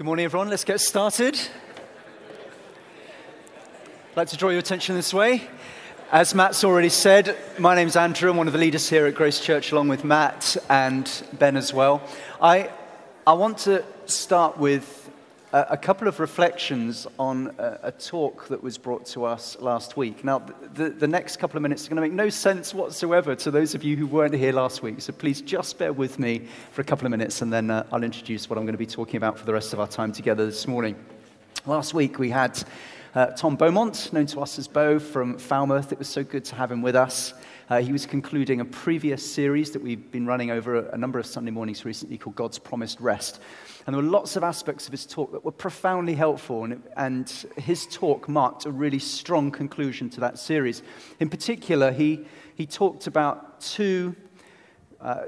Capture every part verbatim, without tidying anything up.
Good morning, everyone. Let's get started. I'd like to draw your attention this way. As Matt's already said, my name's Andrew. I'm one of the leaders here at Grace Church, along with Matt and Ben as well. I I want to start with a, a couple of reflections on a, a talk that was brought to us last week. Now, the, the next couple of minutes are going to make no sense whatsoever to those of you who weren't here last week, so please just bear with me for a couple of minutes, and then uh, I'll introduce what I'm going to be talking about for the rest of our time together this morning. Last week we had Uh, Tom Beaumont, known to us as Bo, from Falmouth. It was so good to have him with us. Uh, he was concluding a previous series that we've been running over a, a number of Sunday mornings recently called God's Promised Rest. And there were lots of aspects of his talk that were profoundly helpful, and, it, and his talk marked a really strong conclusion to that series. In particular, he, he talked about two, uh,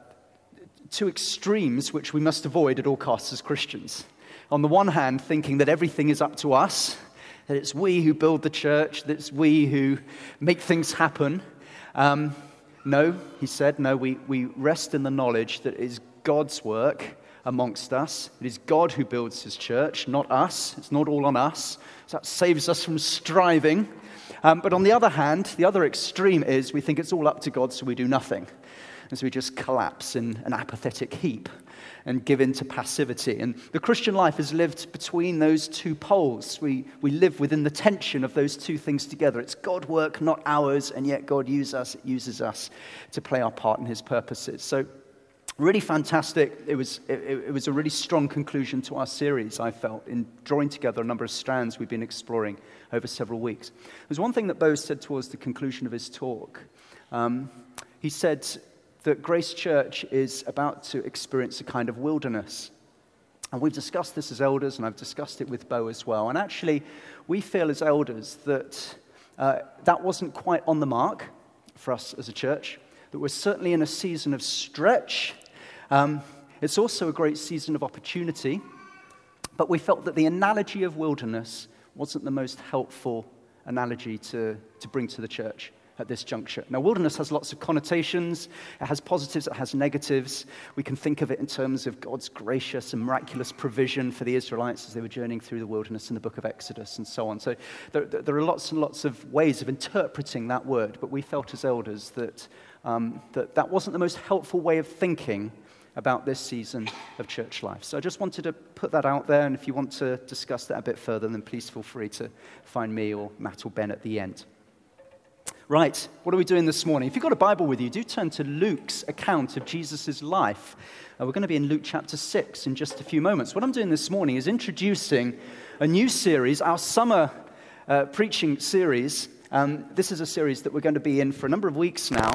two extremes which we must avoid at all costs as Christians. On the one hand, thinking that everything is up to us, that it's we who build the church, that it's we who make things happen. Um, no, he said, no, we, we rest in the knowledge that it is God's work amongst us. It is God who builds his church, not us. It's not all on us. So that saves us from striving. Um, but on the other hand, the other extreme is we think it's all up to God, so we do nothing. And so we just collapse in an apathetic heap and give in to passivity. And the Christian life is lived between those two poles. We we live within the tension of those two things together. It's God work, not ours, and yet God uses us, uses us to play our part in his purposes. So really fantastic. It was it, it was a really strong conclusion to our series, I felt, in drawing together a number of strands we've been exploring over several weeks. There's one thing that Bo said towards the conclusion of his talk. Um, he said that Grace Church is about to experience a kind of wilderness. And we've discussed this as elders, and I've discussed it with Bo as well. And actually, we feel as elders that uh, that wasn't quite on the mark for us as a church, that we're certainly in a season of stretch. Um, it's also a great season of opportunity, but we felt that the analogy of wilderness wasn't the most helpful analogy to, to bring to the church at this juncture. Now, wilderness has lots of connotations. It has positives, it has negatives. We can think of it in terms of God's gracious and miraculous provision for the Israelites as they were journeying through the wilderness in the book of Exodus and so on. So there, there are lots and lots of ways of interpreting that word, but we felt as elders that, um, that that wasn't the most helpful way of thinking about this season of church life. So I just wanted to put that out there, and if you want to discuss that a bit further, then please feel free to find me or Matt or Ben at the end. Right, what are we doing this morning? If you've got a Bible with you, do turn to Luke's account of Jesus' life. Uh, we're going to be in Luke chapter six in just a few moments. What I'm doing this morning is introducing a new series, our summer uh, preaching series. Um, this is a series that we're going to be in for a number of weeks now.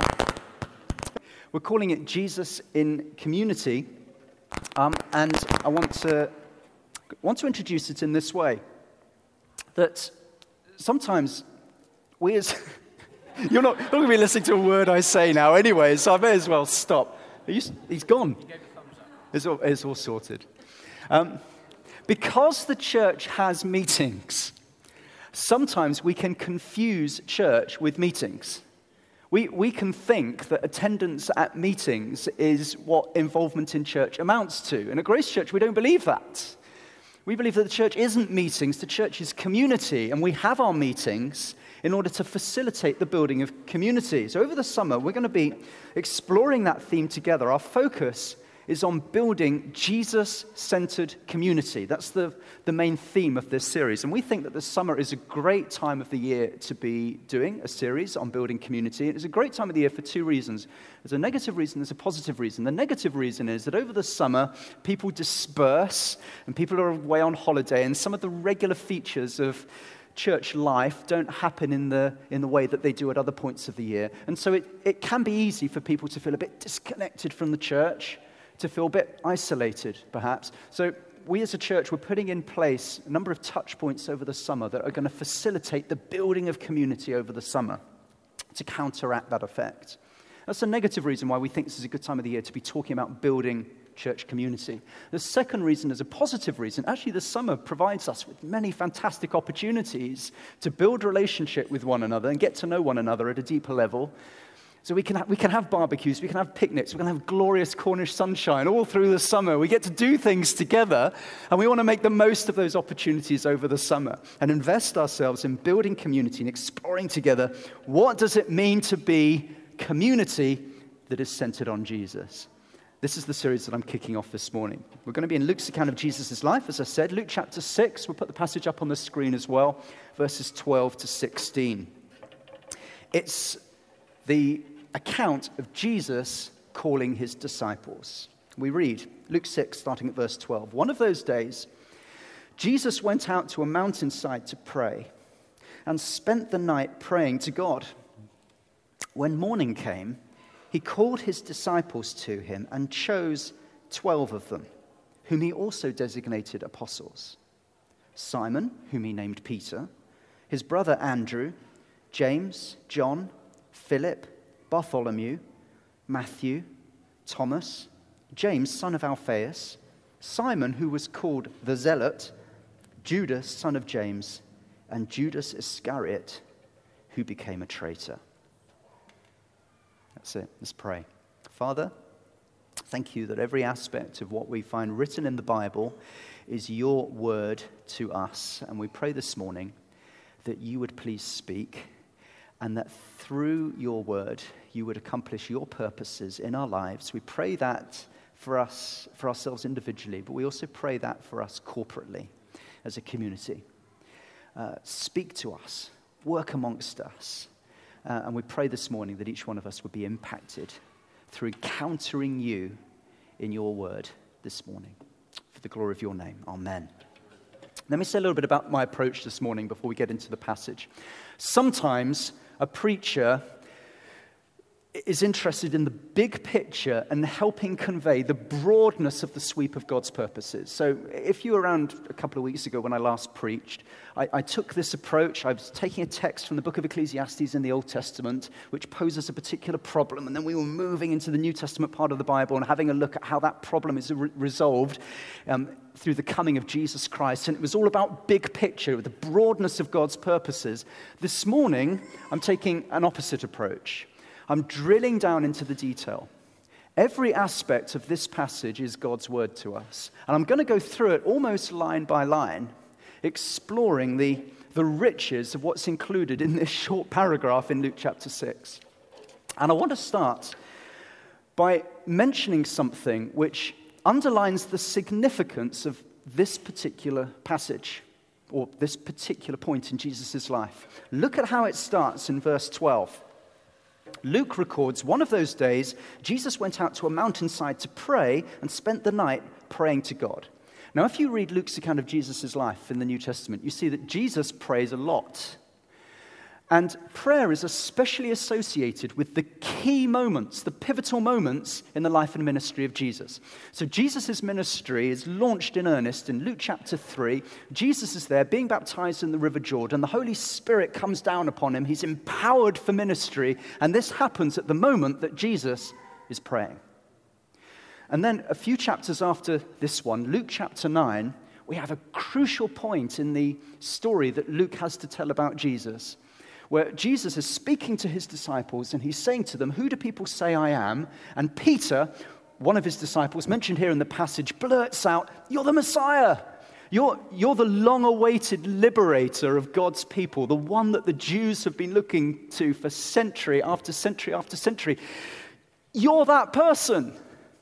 We're calling it Jesus in Community, um, and I want to, want to introduce it in this way, that sometimes we as... You're not, not going to be listening to a word I say now anyway, so I may as well stop. You, he's gone. He gave a thumbs up. It's all, it's all sorted. Um, because the church has meetings, sometimes we can confuse church with meetings. We, we can think that attendance at meetings is what involvement in church amounts to. And at Grace Church, we don't believe that. We believe that the church isn't meetings, the church is community, and we have our meetings in order to facilitate the building of community. So over the summer, we're going to be exploring that theme together. Our focus is on building Jesus-centered community. That's the, the main theme of this series. And we think that the summer is a great time of the year to be doing a series on building community. It is a great time of the year for two reasons. There's a negative reason, there's a positive reason. The negative reason is that over the summer, people disperse and people are away on holiday, and some of the regular features of church life don't happen in the in the way that they do at other points of the year. And so it, it can be easy for people to feel a bit disconnected from the church, to feel a bit isolated, perhaps. So we as a church, we're putting in place a number of touch points over the summer that are going to facilitate the building of community over the summer to counteract that effect. That's a negative reason why we think this is a good time of the year to be talking about building church community. The second reason is a positive reason. Actually, the summer provides us with many fantastic opportunities to build relationship with one another and get to know one another at a deeper level. So we can, ha- we can have barbecues, we can have picnics, we can have glorious Cornish sunshine all through the summer. We get to do things together, and we want to make the most of those opportunities over the summer and invest ourselves in building community and exploring together what does it mean to be community that is centered on Jesus. This is the series that I'm kicking off this morning. We're going to be in Luke's account of Jesus' life, as I said. Luke chapter six, we'll put the passage up on the screen as well, verses twelve to sixteen. It's the account of Jesus calling his disciples. We read Luke six, starting at verse twelve. One of those days, Jesus went out to a mountainside to pray and spent the night praying to God. When morning came, he called his disciples to him and chose twelve of them, whom he also designated apostles. Simon, whom he named Peter, his brother Andrew, James, John, Philip, Bartholomew, Matthew, Thomas, James, son of Alphaeus, Simon, who was called the Zealot, Judas, son of James, and Judas Iscariot, who became a traitor. That's it. Let's pray. Father, thank you that every aspect of what we find written in the Bible is your word to us. And we pray this morning that you would please speak, and that through your word, you would accomplish your purposes in our lives. We pray that for us, for ourselves individually, but we also pray that for us corporately as a community. Uh, speak to us, work amongst us. Uh, and we pray this morning that each one of us would be impacted through encountering you in your word this morning. For the glory of your name, amen. Let me say a little bit about my approach this morning before we get into the passage. Sometimes a preacher is interested in the big picture and helping convey the broadness of the sweep of God's purposes. So if you were around a couple of weeks ago when I last preached, I, I took this approach. I was taking a text from the book of Ecclesiastes in the Old Testament, which poses a particular problem, and then we were moving into the New Testament part of the Bible and having a look at how that problem is re- resolved um, through the coming of Jesus Christ. And it was all about big picture, the broadness of God's purposes. This morning, I'm taking an opposite approach. I'm drilling down into the detail. Every aspect of this passage is God's word to us. And I'm going to go through it almost line by line, exploring the, the riches of what's included in this short paragraph in Luke chapter six. And I want to start by mentioning something which underlines the significance of this particular passage, or this particular point in Jesus' life. Look at how it starts in verse twelve. Luke records, one of those days, Jesus went out to a mountainside to pray and spent the night praying to God. Now, if you read Luke's account of Jesus' life in the New Testament, you see that Jesus prays a lot. And prayer is especially associated with the key moments, the pivotal moments in the life and ministry of Jesus. So Jesus' ministry is launched in earnest in Luke chapter three. Jesus is there being baptized in the River Jordan. The Holy Spirit comes down upon him. He's empowered for ministry. And this happens at the moment that Jesus is praying. And then a few chapters after this one, Luke chapter nine, we have a crucial point in the story that Luke has to tell about Jesus, where Jesus is speaking to his disciples and he's saying to them, "Who do people say I am?" And Peter, one of his disciples, mentioned here in the passage, blurts out, "You're the Messiah. You're, you're the long-awaited liberator of God's people, the one that the Jews have been looking to for century after century after century. You're that person."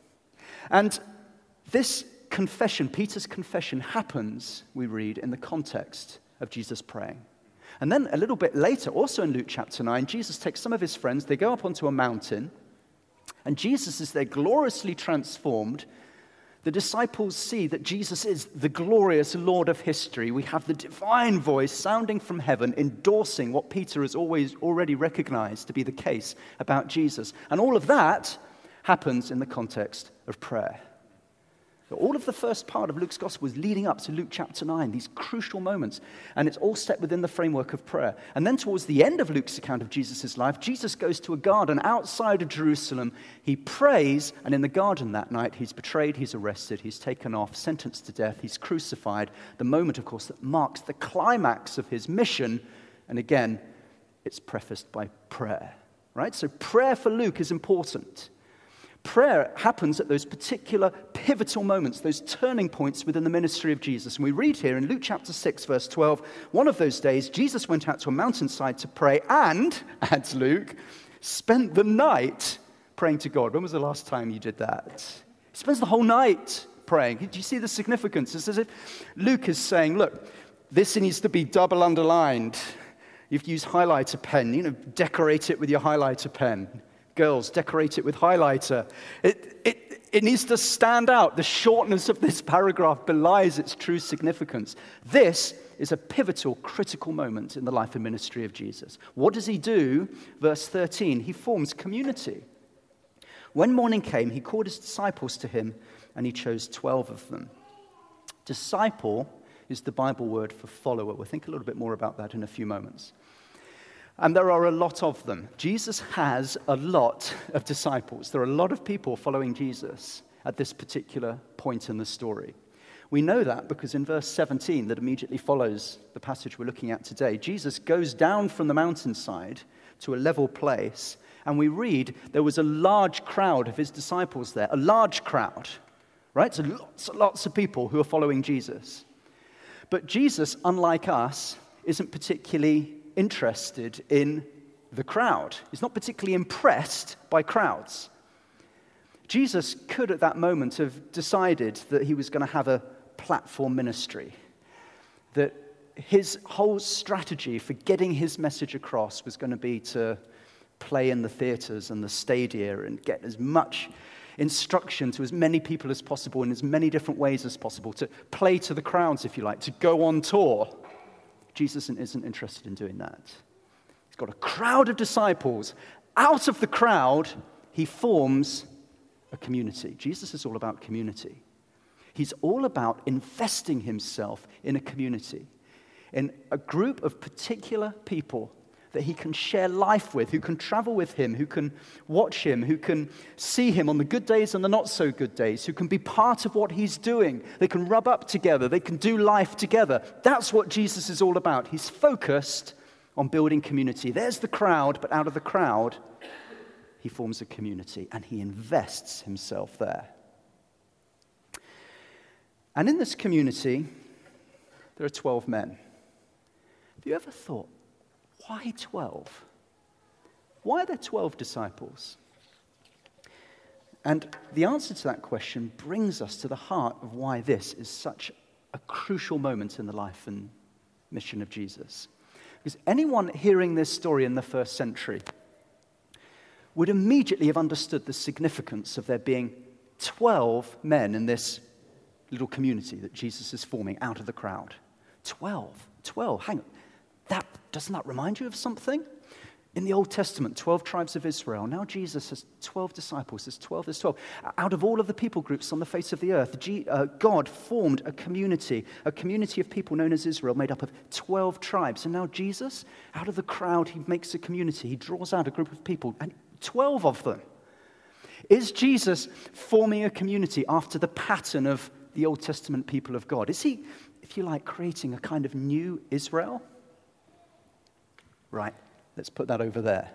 And this confession, Peter's confession, happens, we read, in the context of Jesus praying. And then a little bit later, also in Luke chapter nine, Jesus takes some of his friends, they go up onto a mountain, and Jesus is there gloriously transformed. The disciples see that Jesus is the glorious Lord of history. We have the divine voice sounding from heaven, endorsing what Peter has always already recognized to be the case about Jesus. And all of that happens in the context of prayer. All of the first part of Luke's gospel is leading up to Luke chapter nine, these crucial moments, and it's all set within the framework of prayer. And then towards the end of Luke's account of Jesus' life, Jesus goes to a garden outside of Jerusalem. He prays, and in the garden that night, he's betrayed, he's arrested, he's taken off, sentenced to death, he's crucified, the moment, of course, that marks the climax of his mission. And again, it's prefaced by prayer. right? So prayer for Luke is important. Prayer happens at those particular pivotal moments, those turning points within the ministry of Jesus. And we read here in Luke chapter six, verse twelve, one of those days, Jesus went out to a mountainside to pray and, adds Luke, spent the night praying to God. When was the last time you did that? He spends the whole night praying. Do you see the significance? It's as if Luke is saying, look, this needs to be double underlined. You have to use highlighter pen, you know, decorate it with your highlighter pen. Girls, decorate it with highlighter. It, it, it needs to stand out. The shortness of this paragraph belies its true significance. This is a pivotal, critical moment in the life and ministry of Jesus. What does he do? Verse thirteen, he forms community. When morning came, he called his disciples to him, and he chose twelve of them. Disciple is the Bible word for follower. We'll think a little bit more about that in a few moments. And there are a lot of them. Jesus has a lot of disciples. There are a lot of people following Jesus at this particular point in the story. We know that because in verse seventeen, that immediately follows the passage we're looking at today, Jesus goes down from the mountainside to a level place, and we read there was a large crowd of his disciples there, a large crowd, right? So lots and lots of people who are following Jesus. But Jesus, unlike us, isn't particularly interested in the crowd. He's not particularly impressed by crowds. Jesus could at that moment have decided that he was going to have a platform ministry, that his whole strategy for getting his message across was going to be to play in the theaters and the stadia and get as much instruction to as many people as possible in as many different ways as possible, to play to the crowds, if you like, to go on tour. Jesus isn't interested in doing that. He's got a crowd of disciples. Out of the crowd, he forms a community. Jesus is all about community. He's all about investing himself in a community, in a group of particular people that he can share life with, who can travel with him, who can watch him, who can see him on the good days and the not so good days, who can be part of what he's doing. They can rub up together. They can do life together. That's what Jesus is all about. He's focused on building community. There's the crowd, but out of the crowd, he forms a community and he invests himself there. And in this community, there are twelve men. Have you ever thought, why twelve? Why are there twelve disciples? And the answer to that question brings us to the heart of why this is such a crucial moment in the life and mission of Jesus. Because anyone hearing this story in the first century would immediately have understood the significance of there being twelve men in this little community that Jesus is forming out of the crowd. Twelve. Twelve. Hang on. That, doesn't that remind you of something? In the Old Testament, twelve tribes of Israel. Now Jesus has twelve disciples. There's twelve, there's twelve. Out of all of the people groups on the face of the earth, God formed a community, a community of people known as Israel, made up of twelve tribes. And now Jesus, out of the crowd, he makes a community. He draws out a group of people, and twelve of them. Is Jesus forming a community after the pattern of the Old Testament people of God? Is he, if you like, creating a kind of new Israel? Right, let's put that over there.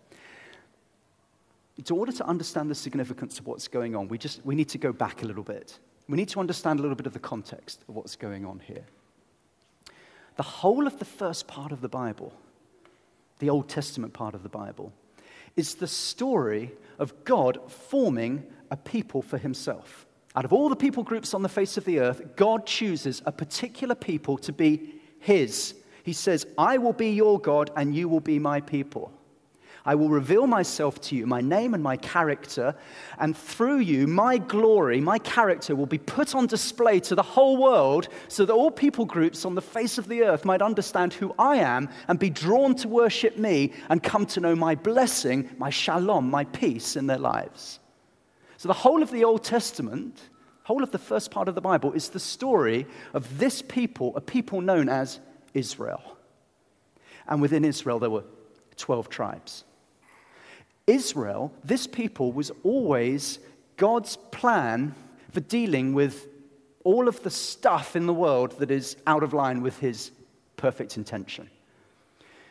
In order to understand the significance of what's going on, we just we need to go back a little bit. We need to understand a little bit of the context of what's going on here. The whole of the first part of the Bible, the Old Testament part of the Bible, is the story of God forming a people for himself. Out of all the people groups on the face of the earth, God chooses a particular people to be his. He says, I will be your God and you will be my people. I will reveal myself to you, my name and my character, and through you, my glory, my character will be put on display to the whole world so that all people groups on the face of the earth might understand who I am and be drawn to worship me and come to know my blessing, my shalom, my peace in their lives. So the whole of the Old Testament, whole of the first part of the Bible, is the story of this people, a people known as Israel. And within Israel, there were twelve tribes. Israel, this people, was always God's plan for dealing with all of the stuff in the world that is out of line with his perfect intention.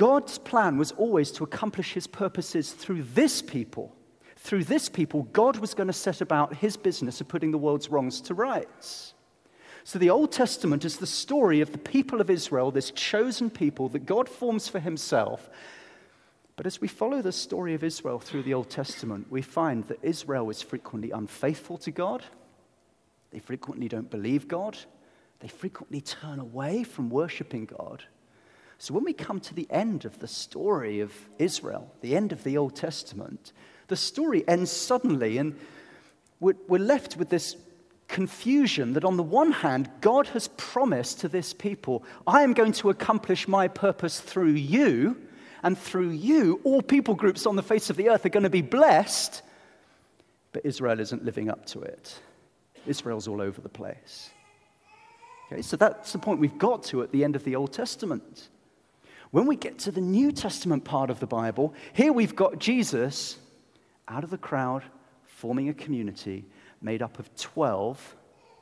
God's plan was always to accomplish his purposes through this people. Through this people, God was going to set about his business of putting the world's wrongs to rights. So the Old Testament is the story of the people of Israel, this chosen people that God forms for himself. But as we follow the story of Israel through the Old Testament, we find that Israel is frequently unfaithful to God. They frequently don't believe God. They frequently turn away from worshiping God. So when we come to the end of the story of Israel, the end of the Old Testament, the story ends suddenly, and we're, we're left with this confusion that on the one hand, God has promised to this people, I am going to accomplish my purpose through you, and through you, all people groups on the face of the earth are going to be blessed, but Israel isn't living up to it. Israel's all over the place. Okay, so that's the point we've got to at the end of the Old Testament. When we get to the New Testament part of the Bible, here we've got Jesus out of the crowd, forming a community made up of twelve.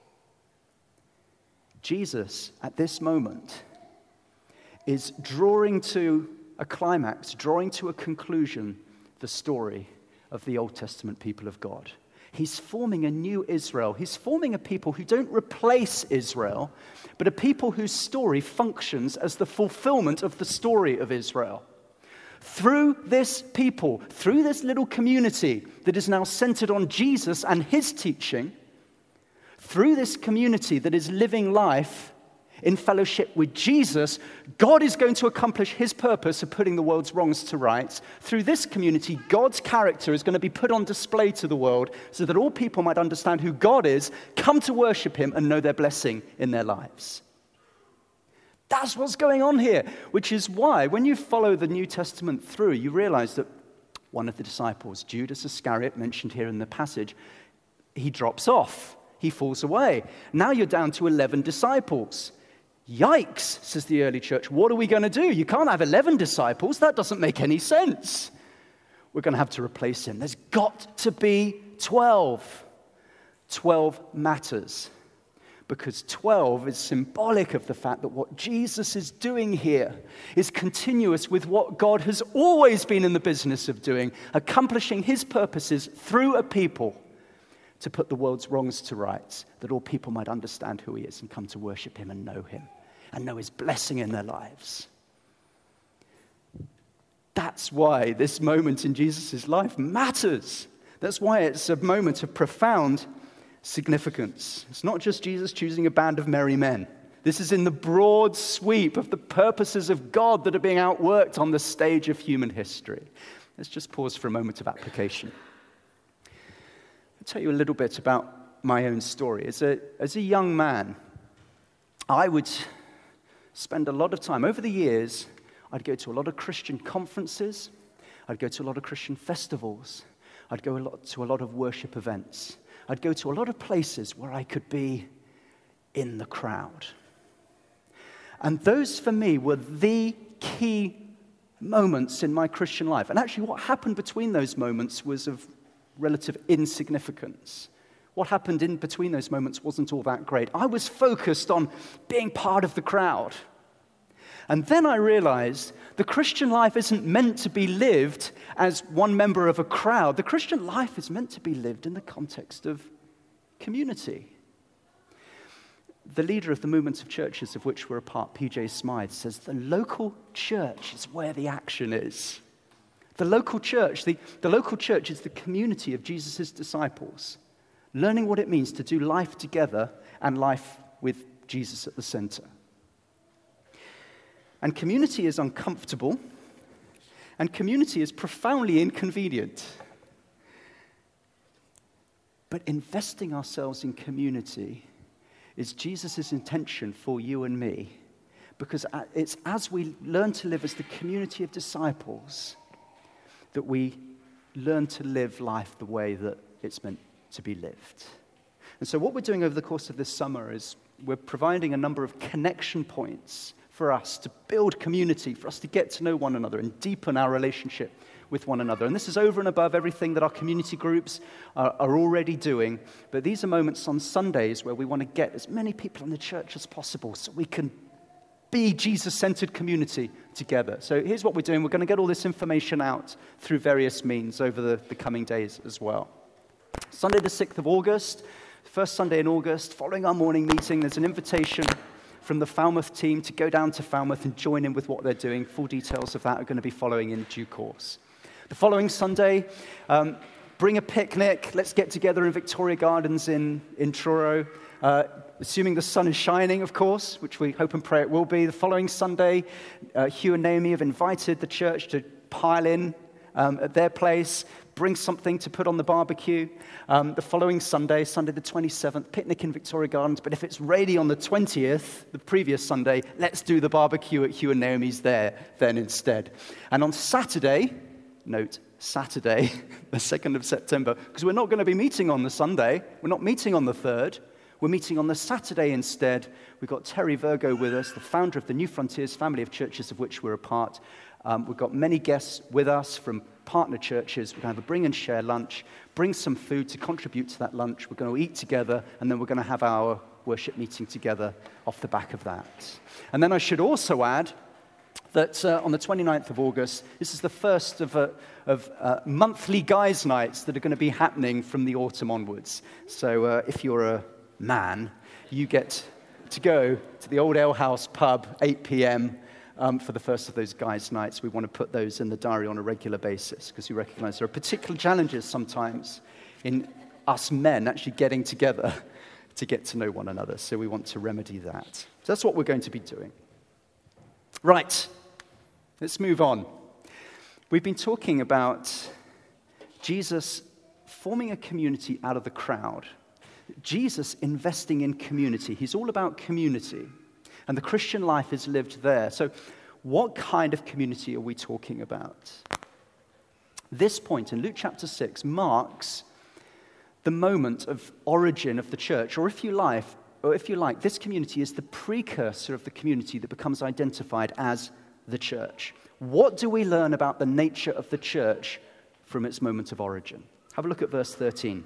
Jesus, at this moment, is drawing to a climax, drawing to a conclusion, the story of the Old Testament people of God. He's forming a new Israel. He's forming a people who don't replace Israel, but a people whose story functions as the fulfillment of the story of Israel. Through this people, through this little community that is now centered on Jesus and his teaching, through this community that is living life in fellowship with Jesus, God is going to accomplish his purpose of putting the world's wrongs to rights. Through this community, God's character is going to be put on display to the world so that all people might understand who God is, come to worship him, and know their blessing in their lives. That's what's going on here, which is why when you follow the New Testament through, you realize that one of the disciples, Judas Iscariot, mentioned here in the passage, he drops off. He falls away. Now you're down to eleven disciples. Yikes, says the early church. What are we going to do? You can't have eleven disciples. That doesn't make any sense. We're going to have to replace him. There's got to be twelve. twelve matters. Because twelve is symbolic of the fact that what Jesus is doing here is continuous with what God has always been in the business of doing, accomplishing his purposes through a people to put the world's wrongs to rights, that all people might understand who he is and come to worship him and know him and know his blessing in their lives. That's why this moment in Jesus' life matters. That's why it's a moment of profound significance. It's not just Jesus choosing a band of merry men. This is in the broad sweep of the purposes of God that are being outworked on the stage of human history. Let's just pause for a moment of application. I'll tell you a little bit about my own story. As a, as a young man, I would spend a lot of time. Over the years, I'd go to a lot of Christian conferences. I'd go to a lot of Christian festivals. I'd go a lot, to a lot of worship events. I'd go to a lot of places where I could be in the crowd. And those, for me, were the key moments in my Christian life. And actually, what happened between those moments was of relative insignificance. What happened in between those moments wasn't all that great. I was focused on being part of the crowd. And then I realized the Christian life isn't meant to be lived as one member of a crowd. The Christian life is meant to be lived in the context of community. The leader of the movement of churches of which we're a part, P J Smythe, says the local church is where the action is. The local church, the, the local church is the community of Jesus' disciples, learning what it means to do life together and life with Jesus at the center. And community is uncomfortable, and community is profoundly inconvenient. But investing ourselves in community is Jesus' intention for you and me, because it's as we learn to live as the community of disciples that we learn to live life the way that it's meant to be lived. And so what we're doing over the course of this summer is we're providing a number of connection points for us to build community, for us to get to know one another and deepen our relationship with one another. And this is over and above everything that our community groups are, are already doing. But these are moments on Sundays where we want to get as many people in the church as possible so we can be Jesus-centered community together. So here's what we're doing. We're going to get all this information out through various means over the, the coming days as well. Sunday the sixth of August, first Sunday in August, following our morning meeting, there's an invitation from the Falmouth team to go down to Falmouth and join in with what they're doing. Full details of that are going to be following in due course. The following Sunday, um, bring a picnic. Let's get together in Victoria Gardens in, in Truro. Uh, assuming the sun is shining, of course, which we hope and pray it will be. The following Sunday, uh, Hugh and Naomi have invited the church to pile in um, at their place, bring something to put on the barbecue. Um, the following Sunday, Sunday the twenty-seventh, picnic in Victoria Gardens. But if it's rainy on the twentieth, the previous Sunday, let's do the barbecue at Hugh and Naomi's there then instead. And on Saturday, note, Saturday, the second of September, because we're not going to be meeting on the Sunday. We're not meeting on the third. We're meeting on the Saturday instead. We've got Terry Virgo with us, the founder of the New Frontiers family of churches of which we're a part. Um, we've got many guests with us from partner churches. We're going to have a bring and share lunch, bring some food to contribute to that lunch. We're going to eat together, and then we're going to have our worship meeting together off the back of that. And then I should also add that uh, on the twenty-ninth of August, this is the first of, uh, of uh, monthly guys' nights that are going to be happening from the autumn onwards. So uh, if you're a man, you get to go to the Old Ale House pub, eight p.m., um, for the first of those guys' nights. We want to put those in the diary on a regular basis because we recognize there are particular challenges sometimes in us men actually getting together to get to know one another. So we want to remedy that. So that's what we're going to be doing. Right, let's move on. We've been talking about Jesus forming a community out of the crowd. Jesus investing in community. He's all about community. And the Christian life is lived there. So what kind of community are we talking about? This point in Luke chapter six marks the moment of origin of the church. Or if you like, or if you like, this community is the precursor of the community that becomes identified as the church. What do we learn about the nature of the church from its moment of origin? Have a look at verse thirteen.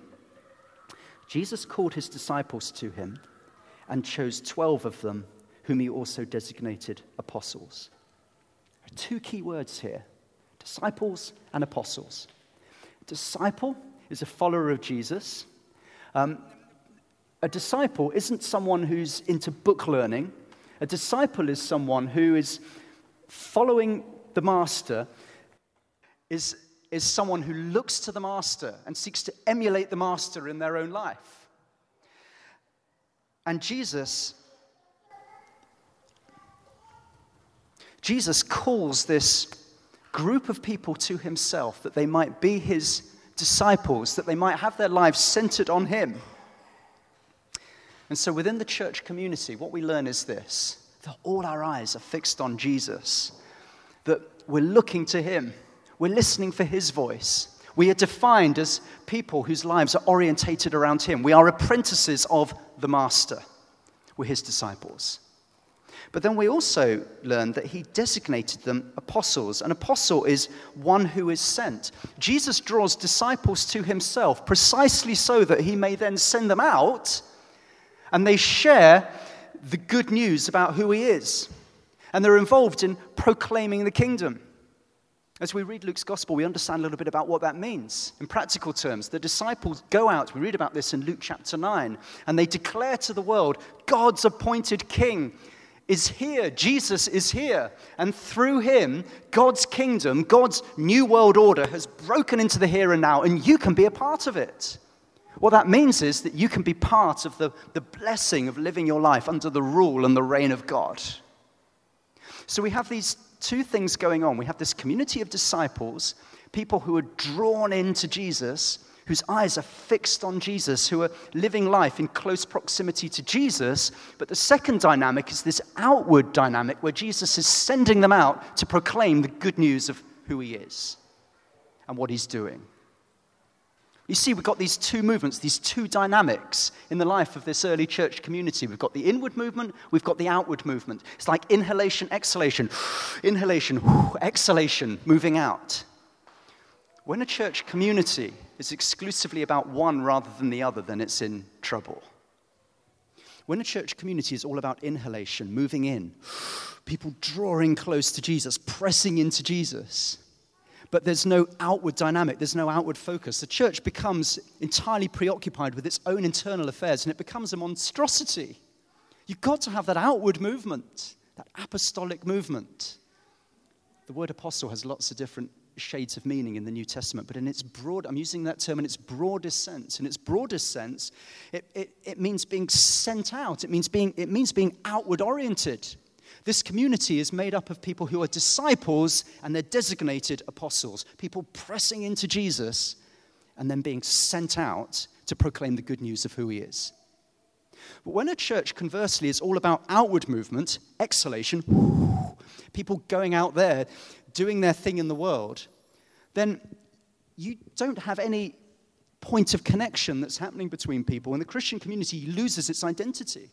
Jesus called his disciples to him and chose twelve of them, whom he also designated apostles. There are two key words here, disciples and apostles. A disciple is a follower of Jesus. Um, a disciple isn't someone who's into book learning. A disciple is someone who is following the master, is is someone who looks to the master and seeks to emulate the master in their own life. And Jesus, Jesus calls this group of people to himself that they might be his disciples, that they might have their lives centered on him. And so within the church community, what we learn is this, that all our eyes are fixed on Jesus, that we're looking to him. We're listening for his voice. We are defined as people whose lives are orientated around him. We are apprentices of the master. We're his disciples. But then we also learn that he designated them apostles. An apostle is one who is sent. Jesus draws disciples to himself precisely so that he may then send them out and they share the good news about who he is. And they're involved in proclaiming the kingdom. As we read Luke's gospel, we understand a little bit about what that means. In practical terms, the disciples go out, we read about this in Luke chapter nine, and they declare to the world, God's appointed king is here. Jesus is here. And through him, God's kingdom, God's new world order has broken into the here and now, and you can be a part of it. What that means is that you can be part of the, the blessing of living your life under the rule and the reign of God. So we have these two things going on. We have this community of disciples, people who are drawn into Jesus, whose eyes are fixed on Jesus, who are living life in close proximity to Jesus. But the second dynamic is this outward dynamic where Jesus is sending them out to proclaim the good news of who he is and what he's doing. You see, we've got these two movements, these two dynamics in the life of this early church community. We've got the inward movement, we've got the outward movement. It's like inhalation, exhalation, inhalation, exhalation, moving out. When a church community is exclusively about one rather than the other, then it's in trouble. When a church community is all about inhalation, moving in, people drawing close to Jesus, pressing into Jesus, but there's no outward dynamic, there's no outward focus, the church becomes entirely preoccupied with its own internal affairs, and it becomes a monstrosity. You've got to have that outward movement, that apostolic movement. The word apostle has lots of different shades of meaning in the New Testament, but in its broad, I'm using that term in its broadest sense. In its broadest sense, it, it, it means being sent out. It means being, it means being outward oriented. This community is made up of people who are disciples and they're designated apostles, people pressing into Jesus and then being sent out to proclaim the good news of who he is. But when a church, conversely, is all about outward movement, exhalation, people going out there, doing their thing in the world, then you don't have any point of connection that's happening between people, and the Christian community loses its identity.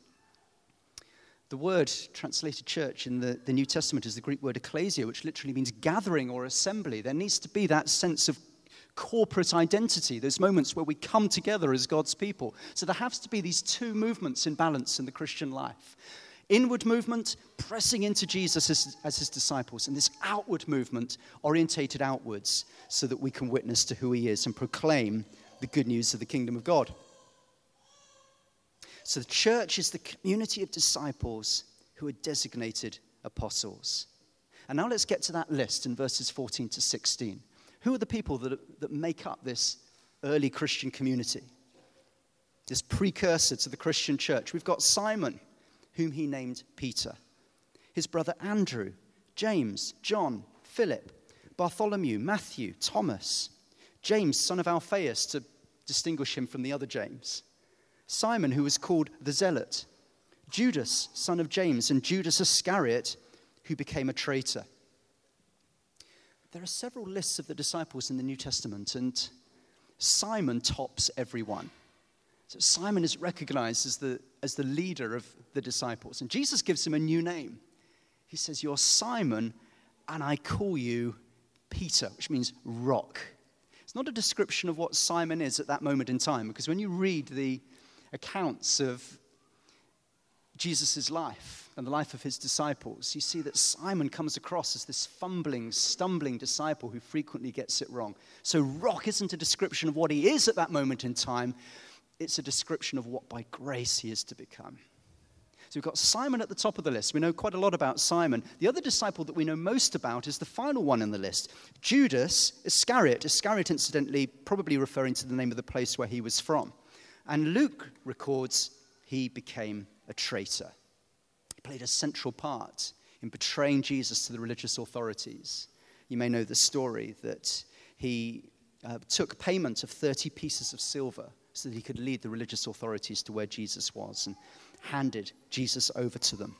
The word translated church in the, the New Testament is the Greek word ecclesia, which literally means gathering or assembly. There needs to be that sense of corporate identity, those moments where we come together as God's people. So there has to be these two movements in balance in the Christian life. Inward movement, pressing into Jesus as, as his disciples, and this outward movement orientated outwards so that we can witness to who he is and proclaim the good news of the kingdom of God. So the church is the community of disciples who are designated apostles. And now let's get to that list in verses fourteen to sixteen. Who are the people that, that make up this early Christian community? This precursor to the Christian church. We've got Simon, whom he named Peter. His brother Andrew, James, John, Philip, Bartholomew, Matthew, Thomas, James, son of Alphaeus, to distinguish him from the other James. Simon, who was called the Zealot. Judas, son of James, and Judas Iscariot, who became a traitor. There are several lists of the disciples in the New Testament, and Simon tops everyone. So Simon is recognized as the, as the leader of the disciples. And Jesus gives him a new name. He says, "You're Simon, and I call you Peter," which means rock. It's not a description of what Simon is at that moment in time, because when you read the accounts of Jesus' life and the life of his disciples, you see that Simon comes across as this fumbling, stumbling disciple who frequently gets it wrong. So rock isn't a description of what he is at that moment in time. It's a description of what by grace he is to become. So we've got Simon at the top of the list. We know quite a lot about Simon. The other disciple that we know most about is the final one in the list, Judas Iscariot. Iscariot, incidentally, probably referring to the name of the place where he was from. And Luke records he became a traitor. He played a central part in betraying Jesus to the religious authorities. You may know the story that he uh, took payment of thirty pieces of silver so that he could lead the religious authorities to where Jesus was and handed Jesus over to them.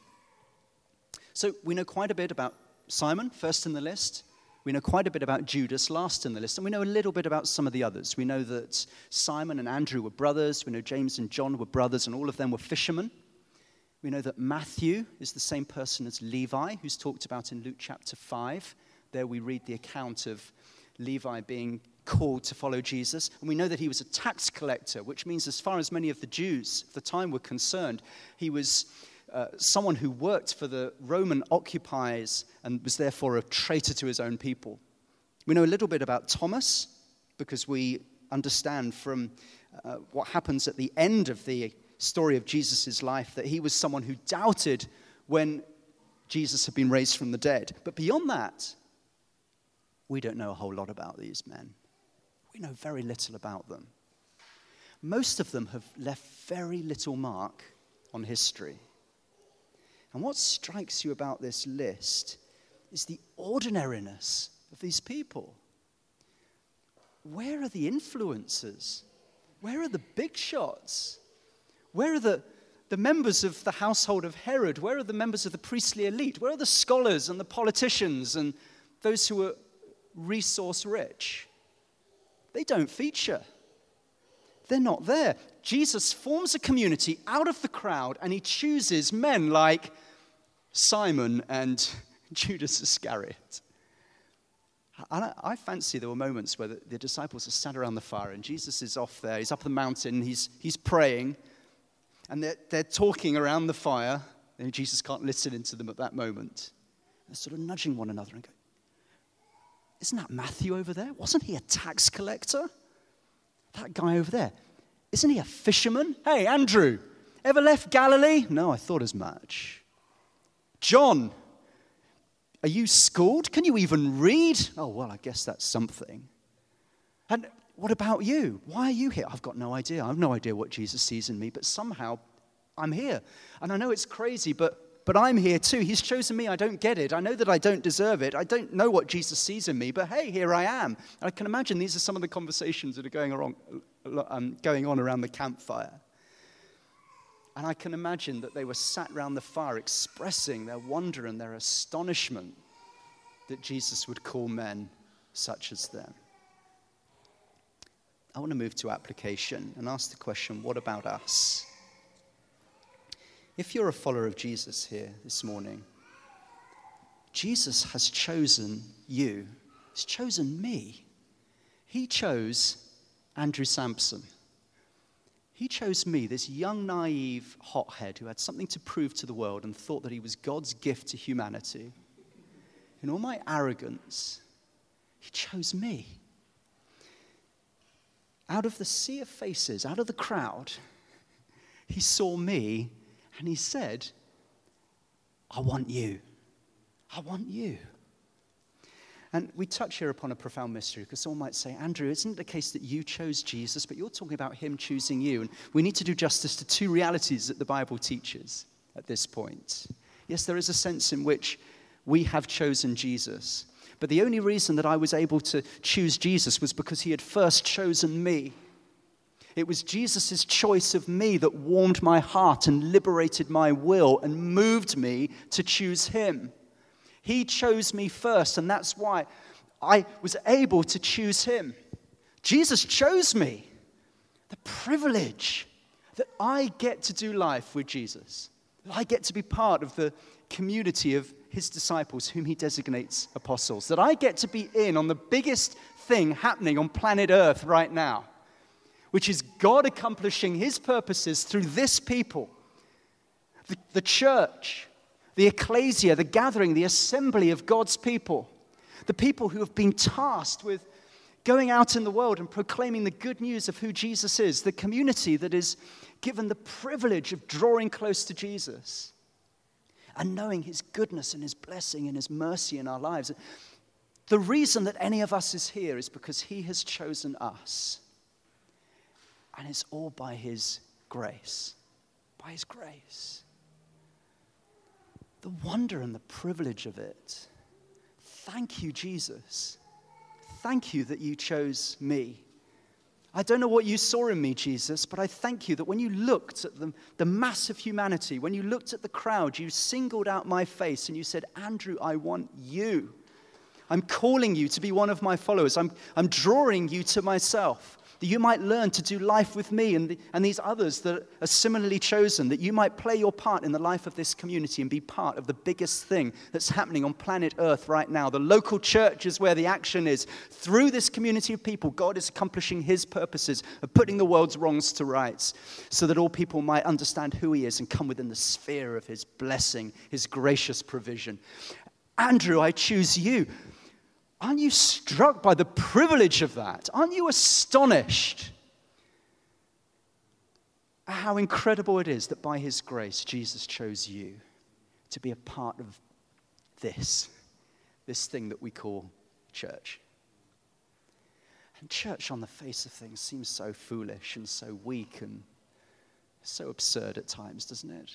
So we know quite a bit about Simon, first in the list. We know quite a bit about Judas, last in the list. And we know a little bit about some of the others. We know that Simon and Andrew were brothers. We know James and John were brothers, and all of them were fishermen. We know that Matthew is the same person as Levi, who's talked about in Luke chapter five. There we read the account of Levi being called to follow Jesus. And we know that he was a tax collector, which means as far as many of the Jews of the time were concerned, he was uh, someone who worked for the Roman occupiers and was therefore a traitor to his own people. We know a little bit about Thomas because we understand from uh, what happens at the end of the story of Jesus' life that he was someone who doubted when Jesus had been raised from the dead. But beyond that, we don't know a whole lot about these men. We know very little about them. Most of them have left very little mark on history. And what strikes you about this list is the ordinariness of these people. Where are the influencers? Where are the big shots? Where are the, the members of the household of Herod? Where are the members of the priestly elite? Where are the scholars and the politicians and those who are resource rich? They don't feature. They're not there. Jesus forms a community out of the crowd, and he chooses men like Simon and Judas Iscariot. And I fancy there were moments where the, the disciples are sat around the fire, and Jesus is off there. He's up the mountain. He's, he's praying. And they're, they're talking around the fire, and Jesus can't listen into them at that moment. They're sort of nudging one another and go, isn't that Matthew over there? Wasn't he a tax collector? That guy over there, isn't he a fisherman? Hey, Andrew, ever left Galilee? No, I thought as much. John, are you schooled? Can you even read? Oh, well, I guess that's something. And what about you? Why are you here? I've got no idea. I have no idea what Jesus sees in me, but somehow I'm here. And I know it's crazy, but, but I'm here too. He's chosen me. I don't get it. I know that I don't deserve it. I don't know what Jesus sees in me, but hey, here I am. And I can imagine these are some of the conversations that are going on, um, going on around the campfire. And I can imagine that they were sat around the fire expressing their wonder and their astonishment that Jesus would call men such as them. I want to move to application and ask the question, what about us? If you're a follower of Jesus here this morning, Jesus has chosen you. He's chosen me. He chose Andrew Sampson. He chose me, this young, naive hothead who had something to prove to the world and thought that he was God's gift to humanity. In all my arrogance, he chose me. Out of the sea of faces, out of the crowd, he saw me and he said, I want you. I want you. And we touch here upon a profound mystery because someone might say, Andrew, isn't it the case that you chose Jesus, but you're talking about him choosing you? And we need to do justice to two realities that the Bible teaches at this point. Yes, there is a sense in which we have chosen Jesus. But the only reason that I was able to choose Jesus was because he had first chosen me. It was Jesus' choice of me that warmed my heart and liberated my will and moved me to choose him. He chose me first, and that's why I was able to choose him. Jesus chose me. The privilege that I get to do life with Jesus. That I get to be part of the community of his disciples, whom he designates apostles. That I get to be in on the biggest thing happening on planet Earth right now, which is God accomplishing his purposes through this people, the, the church, the ecclesia, the gathering, the assembly of God's people, the people who have been tasked with going out in the world and proclaiming the good news of who Jesus is, the community that is given the privilege of drawing close to Jesus and knowing his goodness and his blessing and his mercy in our lives. The reason that any of us is here is because he has chosen us. And it's all by his grace. By his grace. The wonder and the privilege of it. Thank you, Jesus. Thank you that you chose me. I don't know what you saw in me, Jesus, but I thank you that when you looked at the, the mass of humanity, when you looked at the crowd, you singled out my face and you said, Andrew, I want you. I'm calling you to be one of my followers. I'm, I'm drawing you to myself, that you might learn to do life with me and, the, and these others that are similarly chosen, that you might play your part in the life of this community and be part of the biggest thing that's happening on planet Earth right now. The local church is where the action is. Through this community of people, God is accomplishing his purposes of putting the world's wrongs to rights so that all people might understand who he is and come within the sphere of his blessing, his gracious provision. Andrew, I choose you. Aren't you struck by the privilege of that? Aren't you astonished at how incredible it is that by his grace, Jesus chose you to be a part of this, this thing that we call church? And church on the face of things seems so foolish and so weak and so absurd at times, doesn't it?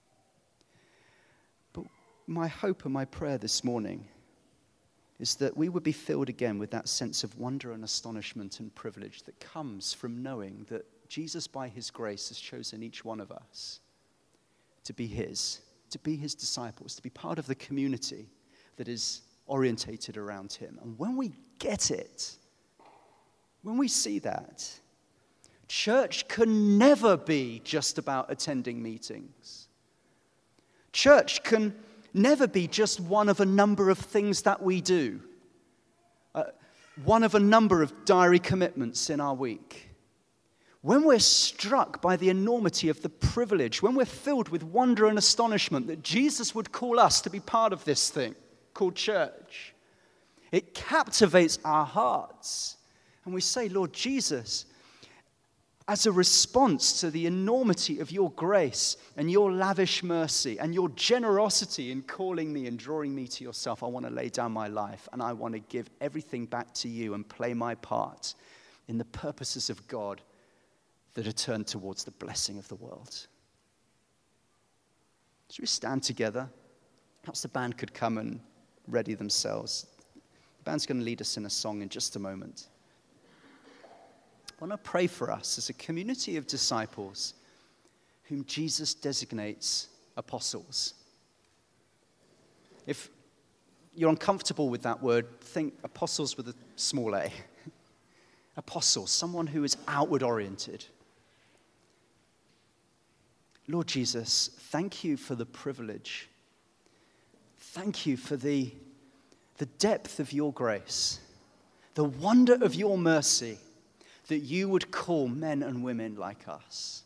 But my hope and my prayer this morning is that we would be filled again with that sense of wonder and astonishment and privilege that comes from knowing that Jesus, by his grace, has chosen each one of us to be his, to be his disciples, to be part of the community that is orientated around him. And when we get it, when we see that, church can never be just about attending meetings. Church can never be just one of a number of things that we do. Uh, one of a number of diary commitments in our week. when we're struck by the enormity of the privilege, when we're filled with wonder and astonishment that Jesus would call us to be part of this thing called church, it captivates our hearts. And we say, Lord Jesus, as a response to the enormity of your grace and your lavish mercy and your generosity in calling me and drawing me to yourself, I want to lay down my life and I want to give everything back to you and play my part in the purposes of God that are turned towards the blessing of the world. Should we stand together? Perhaps the band could come and ready themselves. The band's going to lead us in a song in just a moment. I want to pray for us as a community of disciples whom Jesus designates apostles. If you're uncomfortable with that word, think apostles with a small a. Apostles, someone who is outward oriented. Lord Jesus, thank you for the privilege. Thank you for the, the depth of your grace, the wonder of your mercy, that you would call men and women like us.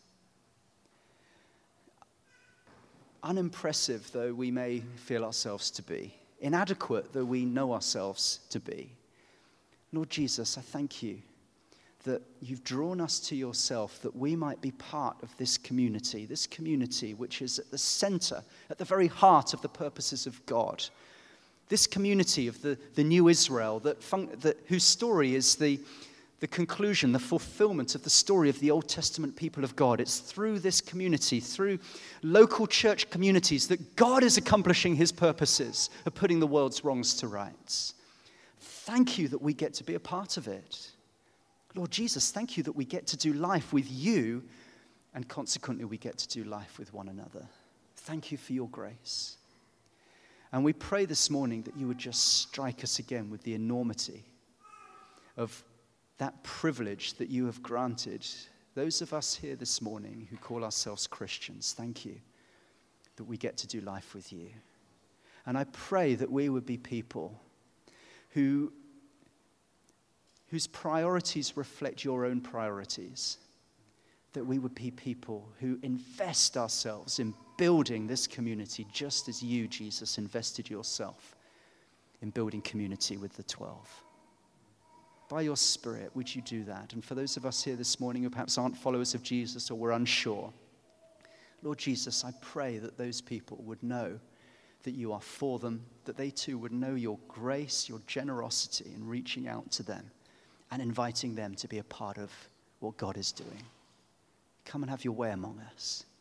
Unimpressive though we may feel ourselves to be, inadequate though we know ourselves to be, Lord Jesus, I thank you that you've drawn us to yourself, that we might be part of this community, this community which is at the center, at the very heart of the purposes of God. This community of the, the new Israel, that, fun, that whose story is the, the conclusion, the fulfillment of the story of the Old Testament people of God. It's through this community, through local church communities, that God is accomplishing his purposes of putting the world's wrongs to rights. Thank you that we get to be a part of it. Lord Jesus, thank you that we get to do life with you, and consequently we get to do life with one another. Thank you for your grace. And we pray this morning that you would just strike us again with the enormity of that privilege that you have granted those of us here this morning who call ourselves Christians. Thank you that we get to do life with you. And I pray that we would be people who whose priorities reflect your own priorities, that we would be people who invest ourselves in building this community just as you, Jesus, invested yourself in building community with the twelve. By your Spirit, would you do that? And for those of us here this morning who perhaps aren't followers of Jesus or we're unsure, Lord Jesus, I pray that those people would know that you are for them, that they too would know your grace, your generosity in reaching out to them and inviting them to be a part of what God is doing. Come and have your way among us.